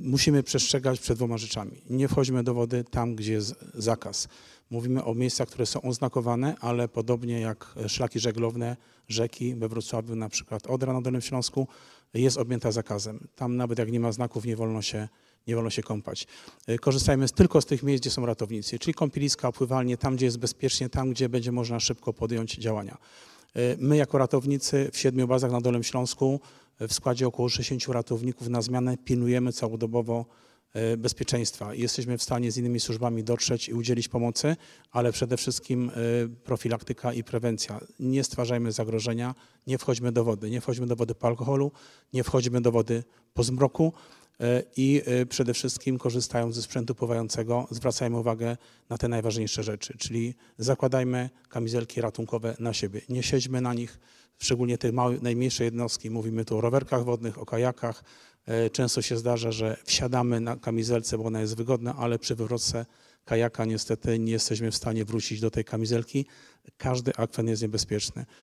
musimy przestrzegać przed dwoma rzeczami. Nie wchodźmy do wody tam, gdzie jest zakaz. Mówimy o miejscach, które są oznakowane, ale podobnie jak szlaki żeglowne, rzeki we Wrocławiu, na przykład Odra na Dolnym Śląsku, jest objęta zakazem. Tam nawet jak nie ma znaków, nie wolno się kąpać. Korzystajmy tylko z tych miejsc, gdzie są ratownicy, czyli kąpieliska, pływalnie, tam, gdzie jest bezpiecznie, tam, gdzie będzie można szybko podjąć działania. My jako ratownicy w 7 bazach na Dolnym Śląsku w składzie około 60 ratowników na zmianę pilnujemy całodobowo bezpieczeństwa. Jesteśmy w stanie z innymi służbami dotrzeć i udzielić pomocy, ale przede wszystkim profilaktyka i prewencja. Nie stwarzajmy zagrożenia, nie wchodźmy do wody. Nie wchodźmy do wody po alkoholu, nie wchodźmy do wody po zmroku i przede wszystkim korzystając ze sprzętu pływającego zwracajmy uwagę na te najważniejsze rzeczy, czyli zakładajmy kamizelki ratunkowe na siebie. Nie siedźmy na nich, szczególnie te małe, najmniejsze jednostki. Mówimy tu o rowerkach wodnych, o kajakach. Często się zdarza, że wsiadamy na kamizelce, bo ona jest wygodna, ale przy wywrotce kajaka niestety nie jesteśmy w stanie wrócić do tej kamizelki. Każdy akwen jest niebezpieczny.